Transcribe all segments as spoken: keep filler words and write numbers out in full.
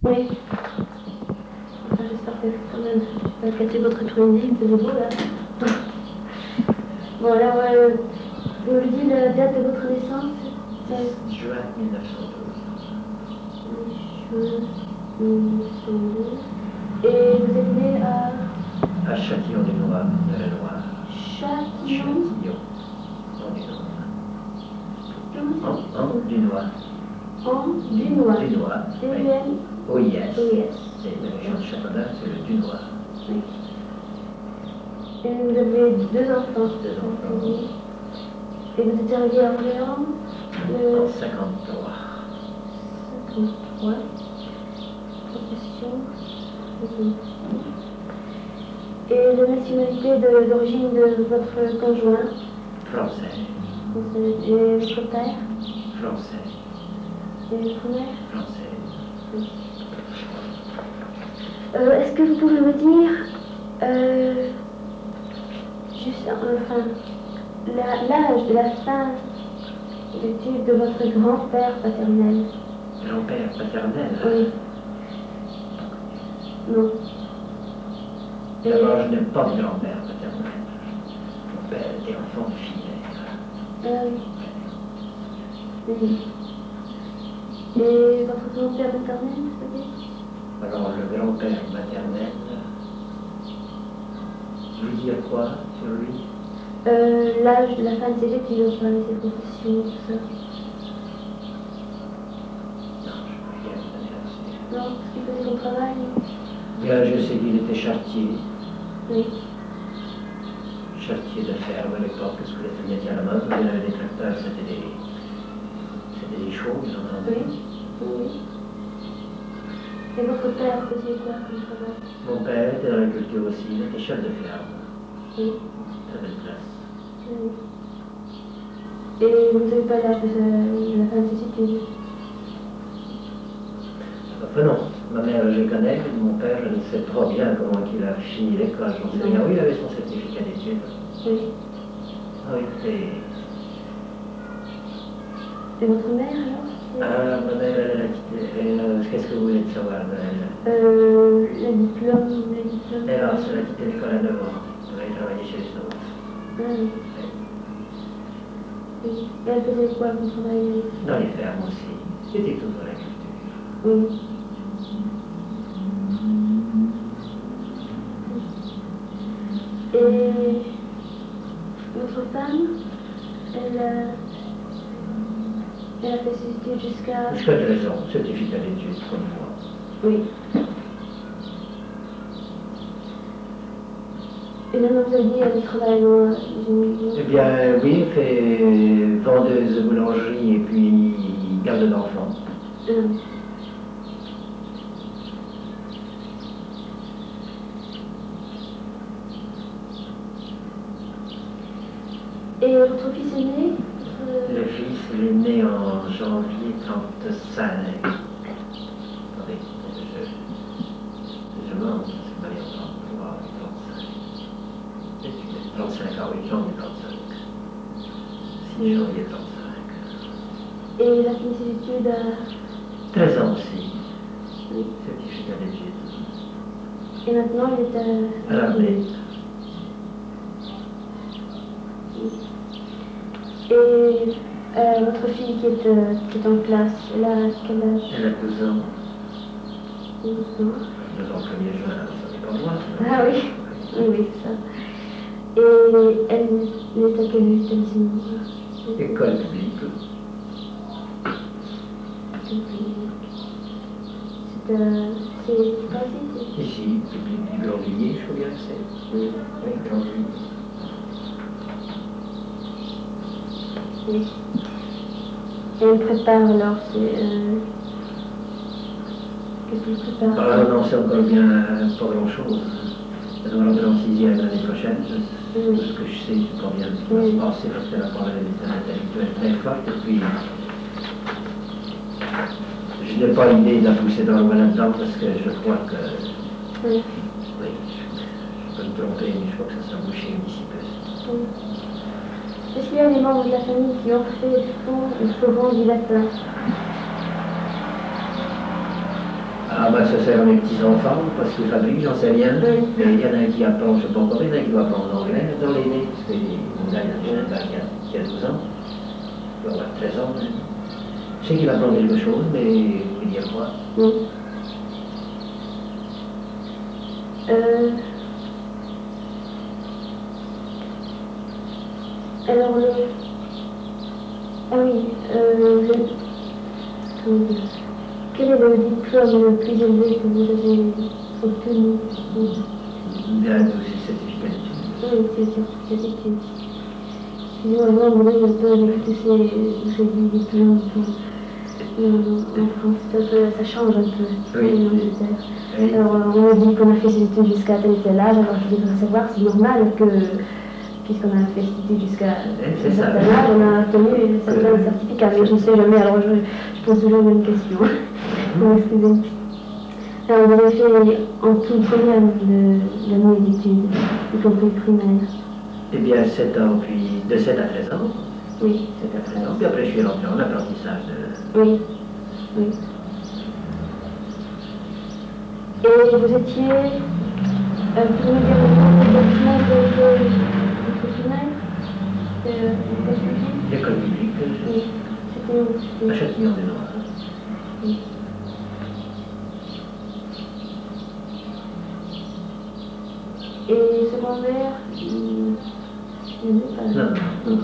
Oui. Enfin, j'espère que quand même, je vais pas casser votre après-midi, il faisait beau là. Bon alors, euh, vous me dites la date de votre naissance? dix juin mille neuf cent douze. dix juin mille neuf cent douze. Et vous êtes né à... À Châtillon-du-Noir, de la Loire. Châtillon En, en du Noir. En du Noir. Du Noir. D U N O I S. O I S. C'est la région de Châteaudun, c'est le du Noir. Oui. Et vous avez deux enfants. Deux enfants. Et vous êtes arrivé à Orléans En le... cinquante-trois. cinquante-trois. Profession. Et la nationalité de- d'origine de votre conjoint? Français. Français. Et votre père? Français. Et votre mère? Français. Euh, Est-ce que vous pouvez me dire, euh, juste, enfin, l'âge de la fin d'études de votre grand-père paternel? Grand-père paternel? Oui. Non. D'abord, je n'ai pas de grand-père paternel. Mon père était enfant de filaire. Ah oui. Oui. Et votre grand-père maternel, vous savez? Alors, le grand-père maternel, vous dire quoi sur lui? Euh, l'âge de la fin de ses études, enfin, ses professions, tout ça. Non, je ne peux rien vous donner là-dessus. Non, parce qu'il faisait son travail. Bien, je sais qu'il était charretier. Oui. Charretier de ferme à l'époque, parce que les métiers à la mode, vous avez des tracteurs, c'était des, c'était des chevaux, ils en Oui. vendaient. Oui. Et votre père faisait quoi comme travail? Mon père était dans l'agriculture aussi, il était chef de ferme. Oui. Très belle place. Oui. Et vous n'avez pas l'âge de de la fin de ses études? Enfin non, ma mère je les connais, mais mon père je ne sais pas bien comment il a fini l'école, j'en sais rien. Oui, il avait son certificat d'études. Oui. Ah oui, et... Et votre mère alors? Ah, ma mère, elle a quitté. Euh, Qu'est-ce que vous voulez savoir de elle? Euh, le diplôme, le diplôme. Elle a, elle a quitté l'école à neuf ans. Elle a travaillé chez les autres. Ah oui. Oui. Et elle faisait quoi comme travail? Dans les fermes aussi. C'était toujours l'agriculture. Oui. Et votre femme, elle, euh, elle a fait ses études jusqu'à... Jusqu'à treize ans, certificat d'études comme moi. Oui. Et maintenant vous avez dit elle travaille dans une... Eh bien, oui, elle fait vendeuse de boulangerie et puis garde d'enfants. Hum. Et votre fils est né? Le fils, il est né en janvier trente-cinq. Attendez, je, je mens, c'est pas bien trente-trois, trente-cinq. trente-cinq, ah oui, janvier trente-cinq. six janvier trente-cinq. Et il a fini ses études à... treize ans aussi. Oui. Certificat d'études. Et maintenant il est à... À l'armée. Et euh, votre fille qui est, euh, qui est en classe, elle a quel âge? Elle a douze ans. douze ans. douze ans, premier juin, alors ça n'est pas moi. Ah oui, oui, oui, c'est ça. Et elle est à quel établissement? École publique. C'est euh, c'est pas ici? Ici, public du Blanvilliers, je crois bien que c'est. Oui. Oui, Blanvilliers. Oui. Et elle prépare alors, c'est... Euh... Qu'est-ce qu'elle prépare? Ah non, c'est encore bien pas grand-chose. Elle doit rentrer en sixième l'année prochaine. Je, Oui. tout ce que je sais, je pas bien ce qui va Oui. se passer parce qu'elle a pas des intellectuelles très fortes. Et puis, je n'ai pas l'idée de la pousser dans le là-dedans parce que je crois que... Oui. Oui, je, je peux me tromper, mais je crois que ça sera bouché d'ici peu. Oui. Est-ce qu'il y a des membres de la famille qui ont fait souvent du latin? Ah, Ah bah ça sert mes petits-enfants, parce qu'ils fabriquent, j'en sais rien. Oui. Mais il y en a un qui apprend, je ne sais pas encore, il y en a un qui doit apprendre l'anglais dans l'aîné, parce que mon gars, il a déjà un gars qui a, qui a douze ans, il doit avoir treize ans même. Je sais qu'il apprend quelque chose, mais il veut dire quoi? Oui. Euh... Alors le... Ah oui, euh, le... Comment dire? Quel est le diplôme le plus élevé que vous avez obtenu? Bien, c'est certificat d'études. Oui, c'est certificat d'études. Excusez-moi, moi, mon œil un peu avec tous ces, tous ces diplômes euh, en France, ça, peut- ça change un peu. Oui. Oui. Alors, euh, on me dit qu'on a fait ses études jusqu'à tel et tel âge, alors je voudrais savoir, c'est normal que, puisqu'on a fait ses études jusqu'à un certain âge, on a obtenu certains certificats, mais je ne sais jamais, alors je, je pose toujours la même question. Bon, excusez. Alors, vous avez fait en tout combien de- d'années d'études, y compris primaire? Eh bien, sept ans, puis de sept à treize ans. Oui, sept à treize ans, puis après je suis rentré en apprentissage de... oui, oui. Et vous étiez, euh, vous pouvez me dire le nom de l'établissement de votre primaire? C'était euh, L'école publique, oui, c'était où? à C'était- Châtillon-des-Noirs. Oui. Et secondaire, hum, il n'y en a pas. Non, non.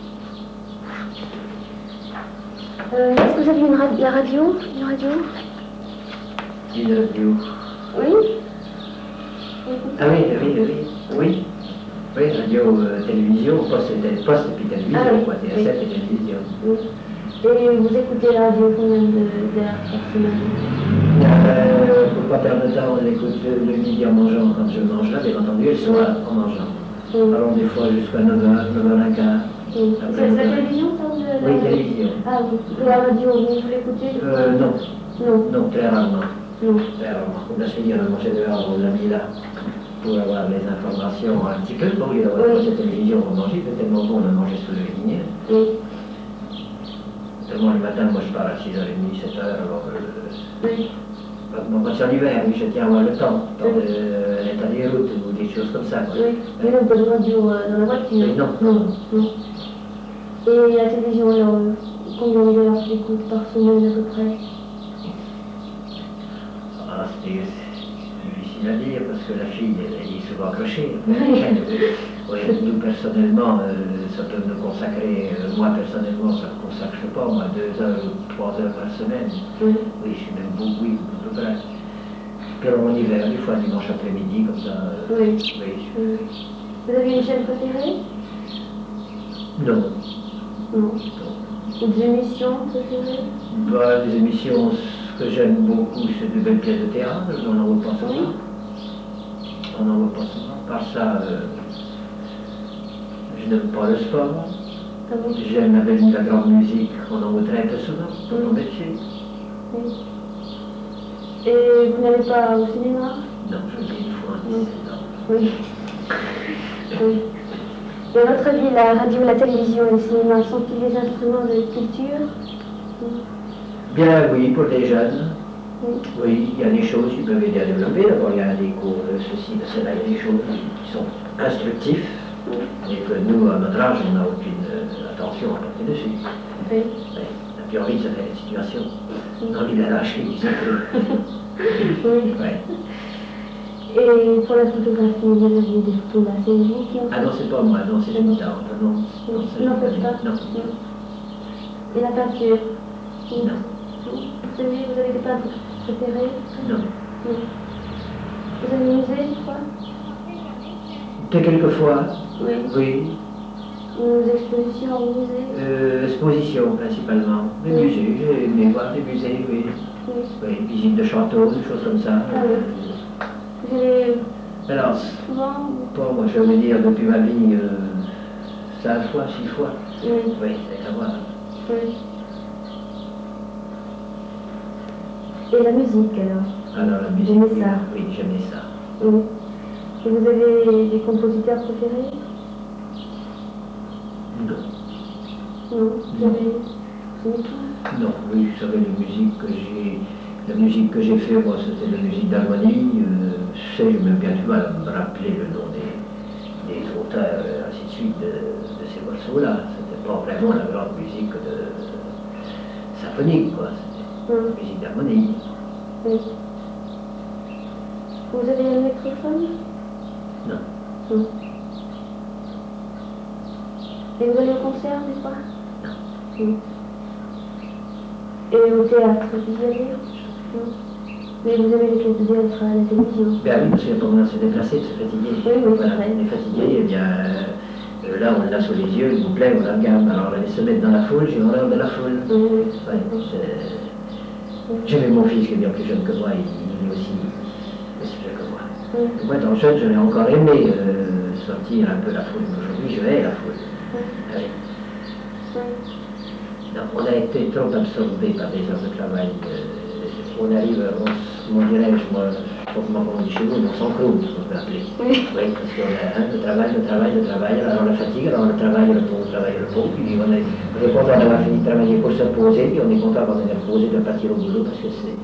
Euh, Est-ce que vous avez une ra- la radio? Une radio? Une radio. Oui? Ah oui, oui, oui, oui. Oui, radio, euh, télévision, poste, et poste et puis télévision, Ah oui, quoi, T S F et télévision. Oui. Et vous écoutez la radio combien de- d'heures par semaine? Euh, pour pas perdre de temps, on écoute le, le midi en mangeant quand je mange là, bien entendu, et le soir en mangeant. Oui. Alors des fois jusqu'à neuf heures, neuf heures quinze. Oui. Après, C'est la on- télévision, ça ou la- Oui, la- télévision. Ah oui. La radio, vous, vous l'écoutez? Euh, non, Non. non, très rarement. Non. Très rarement. Comme la semaine, on a mangé dehors, on l'a mis là pour avoir les informations un petit peu. Bon, il y a Oui. la télévision, on mangeait, c'était tellement bon, on a mangé sous le jardinier. Oui. Tellement le matin, moi je pars à six heures trente, sept heures, alors... Euh, Oui. Bon, quand c'est en hiver, oui, je tiens à avoir le temps, le temps de l'état des routes ou des choses comme ça. Quoi. Oui. Mais non, pas de radio euh, dans la voiture? Oui, non. Non. Non. Et la télévision, alors, euh, combien d'heures d'écoute par semaine à peu près? Ah, c'est c'est difficile à dire parce que la fille, elle, elle est souvent accrochée. Oui, nous personnellement, euh, ça peut nous consacrer, euh, moi personnellement, ça ne me consacre pas, moi, deux heures ou trois heures par semaine. Oui. Oui, je suis même beaucoup, oui, à peu près. Puis alors en hiver, des fois dimanche après-midi, comme ça. euh, Oui. oui. Oui. Vous avez une chaîne préférée? Non. Non. non. Ou des émissions préférées? Bah, les émissions, ce que j'aime beaucoup, c'est de belles pièces de théâtre, on n'en voit pas souvent. Oui. On n'en voit pas souvent. Par ça, euh, je n'aime pas le sport. Ah bon? J'aime avec la grande musique, on en voit très peu souvent, comme en Belgique. Oui. Et vous n'allez pas au cinéma? Non, je dis une fois, Oui. non. Oui. Oui. Et à votre avis, la radio, la télévision et le cinéma sont-ils des instruments de culture? Bien oui, pour les jeunes. Oui. Oui, il y a des choses qui peuvent aider à développer. D'abord, il y a des cours de ceci, de cela, il y a des choses qui sont instructives. Oui. Et que nous, à notre âge, on n'a aucune euh, attention à porter dessus. Oui. Oui. On n'a plus envie de se faire une situation. Oui. On a envie de la lâcher, disons. Oui. Ouais. Et pour la photographie, vous avez des photos là, c'est vous qui en Ah non, c'est pas moi, non, c'est une tante, non. Non, c'est Non, une faites pas. amie. Non. Et la peinture? Non. Vous avez, vous avez des peintres préférés? Non. Non. Vous avez un musée, je crois? Que quelquefois, Oui. oui, Une expositions au musée? euh, exposition principalement. Des Oui. musées, j'ai aimé voir des musées, oui. Oui. Oui, visite de châteaux, des choses comme ça. Ah oui. Vous allez Alors, souvent? bon, moi je veux dire, depuis ma vie, euh, cinq fois, six fois. Oui. Oui, c'est à voir. Oui. Et la musique alors? Alors la musique, J'aimais oui, ça. oui, j'aimais ça. Oui. Et vous avez des compositeurs préférés? Non. Non. Vous avez... Vous aimez tout? Non, oui, vous savez, les musiques que j'ai la musique que j'ai fait, moi, c'était de la musique d'harmonie. Euh, je sais, j'ai même bien du mal à me rappeler le nom des, des auteurs, et ainsi de suite, de, de ces morceaux-là. C'était pas vraiment la grande musique de, symphonique, quoi. C'était Hum. la musique d'harmonie. Oui. Vous avez un microphone? Non. Non. Et vous allez au concert, des fois? Non. Non. Et au théâtre, vous y allez? Non. Mais vous avez les pièces de théâtre à la télévision? Ben oui, parce qu'il n'y a pas moyen de se déplacer, de se fatiguer. Oui, oui, voilà, c'est vrai. on est fatigué, et bien euh, là on l'a sous les yeux, il nous plaît, on la regarde. Alors on allait se mettre dans la foule, j'ai horreur de la foule. Oui, oui. Ouais, j'avais mon fils qui est bien plus jeune que moi, il, il est aussi aussi jeune que moi. Oui. Moi étant jeune, je l'ai encore aimé euh, sortir un peu la foule, mais aujourd'hui je hais la foule. Oui. Ouais. Oui. Non, on a été trop absorbé par des heures de travail. Euh, on arrive, on, comment dirais-je, moi, je sais pas comment on dit chez vous, mais on s'encroute, on peut appeler. Oui. Oui, parce qu'on a hein, le travail, le travail, le travail, alors la fatigue, alors le travail, le repos, le travail, le repos, puis on est, on est content d'avoir fini de travailler pour se reposer, puis on est content quand on est reposé de partir au boulot, parce que c'est...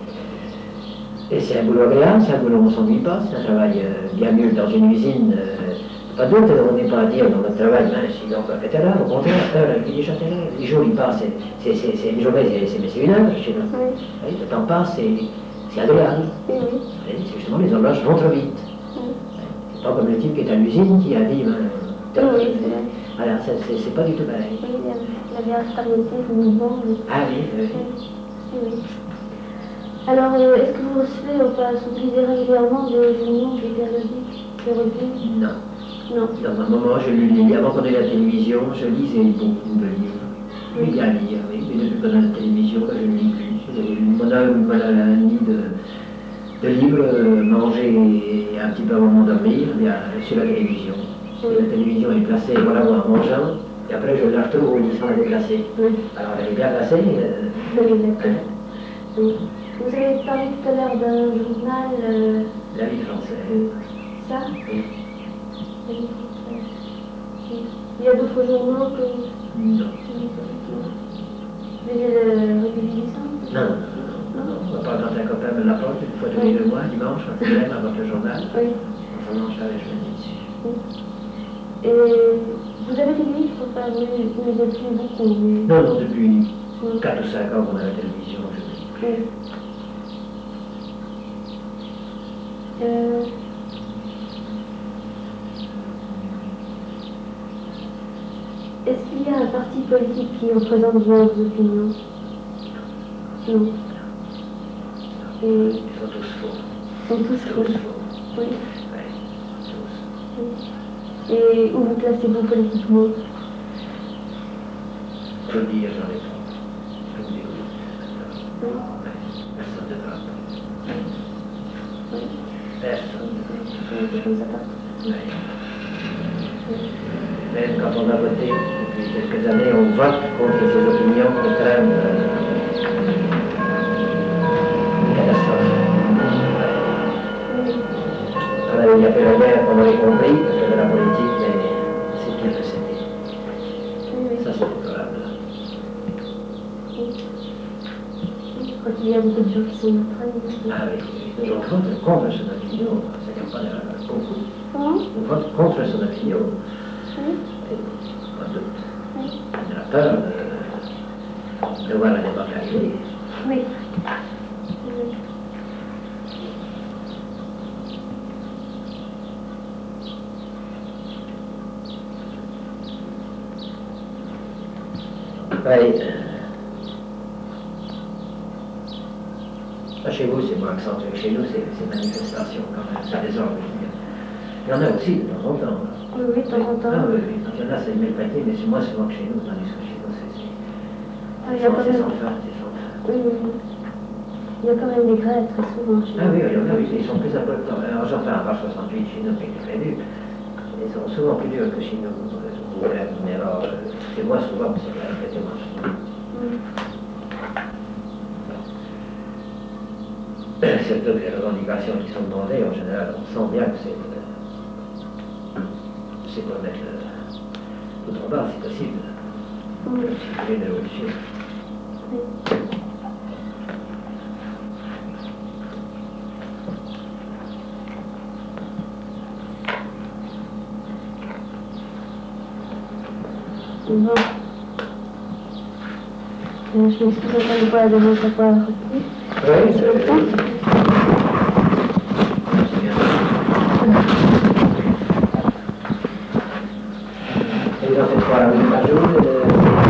Et c'est un boulot agréable, c'est un boulot où on ne s'ennuie pas, c'est un travail euh, bien mieux que dans une usine. Euh, pas d'autre, on n'est pas à dire dans notre travail, ben, si on peut faire là, au contraire, heure, il est déjà telle heure, les jours ils passent, c'est une journée, c'est une heure chez nous. Oui. Oui, le temps passe, c'est agréable. Oui, oui. C'est justement les horloges vont trop vite. Oui. C'est pas comme le type qui est à l'usine qui a dit, ben, Oui, oui, c'est vrai. voilà, c'est pas du tout pareil. Oui, la variabilité du mouvement. Oui. Ah oui, oui. Oui, oui. Alors, euh, est-ce que vous recevez ou pas, utilisez régulièrement des journaux, des périodiques, des revues? Non. Non. Dans un moment, je lis, avant qu'on ait la télévision, je lisais beaucoup de livres. Oui. Oui, bien à lire, oui, mais depuis qu'on a la télévision, je ne lis plus. Mon âme m'a mis de, de livres, euh, manger un petit peu avant de m'endormir, bien sur la télévision. Oui. La télévision est placée, voilà, moi, en mangeant, et après je la retrouve au lit sans la déplacer. Oui. Alors elle est bien placée. Euh, Oui, d'accord. Oui. Vous avez parlé tout à l'heure d'un journal. Euh... La vie française. Oui. Ça? Oui. La vie française. Oui. Il y a d'autres journaux que. Non. Vous avez le République du Sang? Non, non, non, non. On va pas quand un copain me l'apporte une fois tous les deux mois, dimanche, un problème avec le journal. Oui. On s'en mange avec je me dis dessus. Oui. Et vous avez des livres, enfin, oui, mais depuis beaucoup. Mais... Non, non, depuis oui. quatre ou cinq ans qu'on a la télévision, je ne lis plus. Oui. Euh... Est-ce qu'il y a un parti politique qui représente bien vos opinions? Non. Et... Ils sont tous faux. Ils sont tous faux. Tous faux. Oui. Oui, tous. Oui. Et où vous placez-vous politiquement? Faut le dire, j'en ai pas. Je vous dégoûte. Oui. Personne ne parle. Oui. Personne. C'est comme ça partout. Oui. Oui. Même quand on a voté depuis quelques années, on vote contre ces opinions qui craignent euh, une catastrophe. Oui. On avait bien fait la guerre, on aurait compris, parce que de la politique, mais c'est pire que c'était. Oui, oui. Ça, c'est déplorable. Oui. Je crois qu'il y a beaucoup de gens qui sont en train de... Ah oui, oui. Et on vote contre son opinion, ça n'y a pas de beaucoup. Comment? On vote contre son opinion. Oui. Pas de doute. Oui. On a peur de, de voir la débâcle arriver. Oui. Oui. Oui. Chez vous, c'est moins accentué. Chez nous, c'est ces manifestations quand même, ça désordre. Il y en a aussi de temps en temps. Oui, oui, de temps en temps. Ah oui, oui. Il y en a, c'est mal prêté, mais c'est moins souvent que chez nous, tandis que chez nous, c'est Ah, il y a quand c'est même... sans fin, c'est sans fin. Oui, oui, oui. Il y a quand même des grèves très souvent chez Ah nous. oui, il y en a, ils sont plus importants. Alors, j'en fais un par soixante-huit chez nous qui était prévu. Ils sont souvent plus durs que chez nous. Mais alors, c'est moins souvent que c'est vrai, effectivement, chez nous. Oui. Surtout que les revendications qui sont demandées, en général, on sent bien que c'est c'est pour mettre le tout en bas, si possible. Oui. Si vous voulez une révolution. Oui. Bon. Euh, je m'excuse encore une fois de ne pas avoir retenu. Oui, c'est le Et vous en faites quoi, une par jour euh,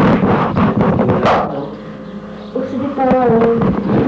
non? Oh, ça dépend. Euh,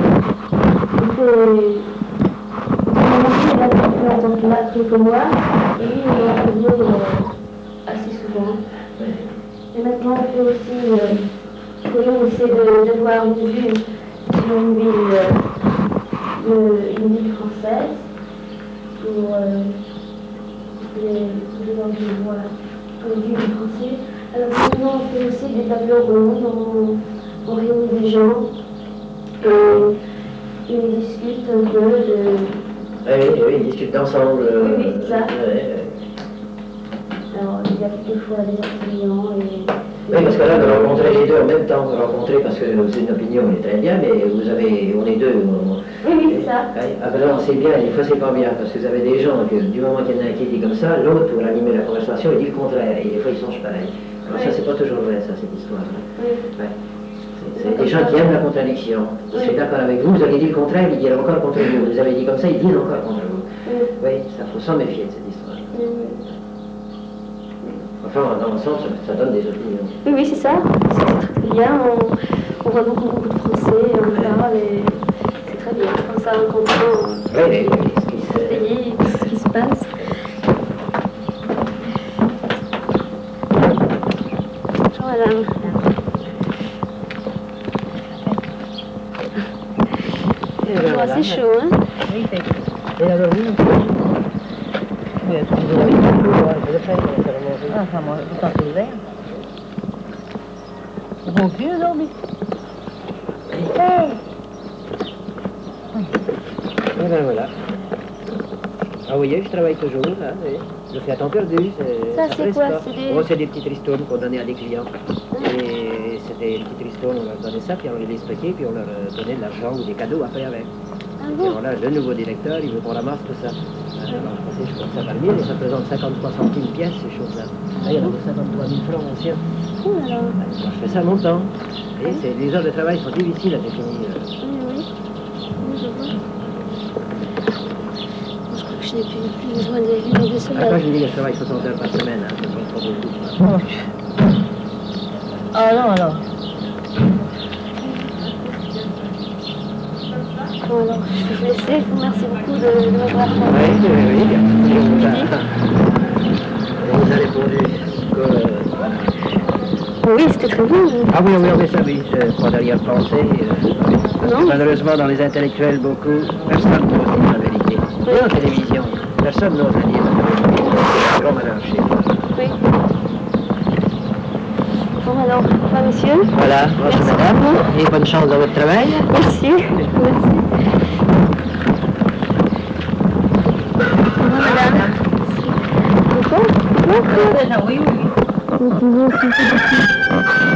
c'est la plus longtemps qu'il a quelques mois, et lui, il en revient euh, assez souvent. Et maintenant, on fait aussi, euh, on essaie de, de voir une vue sur une ville, euh, une ville française, pour euh, les, les gens qui voient une vue française. Alors maintenant, on fait aussi des tableaux ronds, on, on réunit des gens, et ils discutent un peu de... Oui, oui, ils discutent ensemble. Euh, oui, oui, c'est ça. Euh, Alors, il y a quelquefois des enseignants et... Oui, parce que là, de rencontrer les deux en même temps, vous rencontrez parce que c'est une opinion, elle est très bien, mais vous avez, on est deux. On, oui, oui, c'est ça. Ah ben non, c'est bien, des fois c'est pas bien, parce que vous avez des gens que du moment qu'il y en a un qui dit comme ça, l'autre, pour animer la conversation, il dit le contraire, et des fois ils changent pareil. Alors oui. Ça, c'est pas toujours vrai, ça, cette histoire. Oui. Ouais. C'est des gens qui aiment la contradiction. Oui. Je suis d'accord avec vous, vous avez dit le contraire, ils diront encore contre vous. Vous avez dit comme ça, ils disent encore contre vous. Oui, oui, ça faut s'en méfier de cette histoire. Oui. Enfin, dans l'ensemble, ça, ça donne des opinions. Oui, oui, c'est ça. C'est très bien. On, on voit beaucoup, beaucoup de Français, on parle et c'est très bien. Comme ça, on comprend oui, oui, oui, ce qui se pays, ce qui se passe. Bonjour, madame. Bon, c'est chaud, hein? Oui, c'est. Et alors, oui, oui, vous avez pas l'eau, vous avez fait, ah, ça mange, vous sentez le verre. Vous vont plus aujourd'hui? Hey! Et ben voilà. Ah oui, je travaille toujours, là, oui. Je fais à temps perdu. Ça, c'est quoi? C'est des... Oh, c'est des petites ristournes qu'on donnait à des clients. Et c'était des petites ristournes, on leur donnait ça, puis on les stockait, puis on leur donnait de l'argent ou des cadeaux après avec. Ah bon? Et alors là, le nouveau directeur, il veut qu'on ramasse tout ça. Alors je pensais, je compte ça par mille, et ça représente cinquante-trois centimes pièce, ces choses-là. Là, il y en a pour cinquante-trois mille francs anciens. Oh là là. Alors, je fais ça longtemps. Et c'est, les heures de travail sont difficiles à définir. Oui, oui. Oui, je vois. Je crois que je n'ai plus, plus besoin de lumière de soleil. Après, je dis que je travaille soixante heures par semaine, hein, ça ne compte pas beaucoup. Ah non, non. Bon, alors, je vais vous laisser. Je vous remercie beaucoup de, de m'avoir entendu. Oui, oui, oui. Vous, vous avez répondu. Que, oui, c'était très bien. Ah oui, oui, oui, ça, oui. Je ne crois d'ailleurs penser. Euh, non. Malheureusement, dans les intellectuels, beaucoup, personne n'ose dire la vérité. Oui. Et en télévision, personne n'ose la dire. C'est un grand malheur chez nous. Oui. Bon, alors, au revoir, monsieur. Voilà, bonjour madame, et bonne chance dans votre travail. Merci. Merci. Au revoir, madame. D'accord? D'accord. Oui, oui.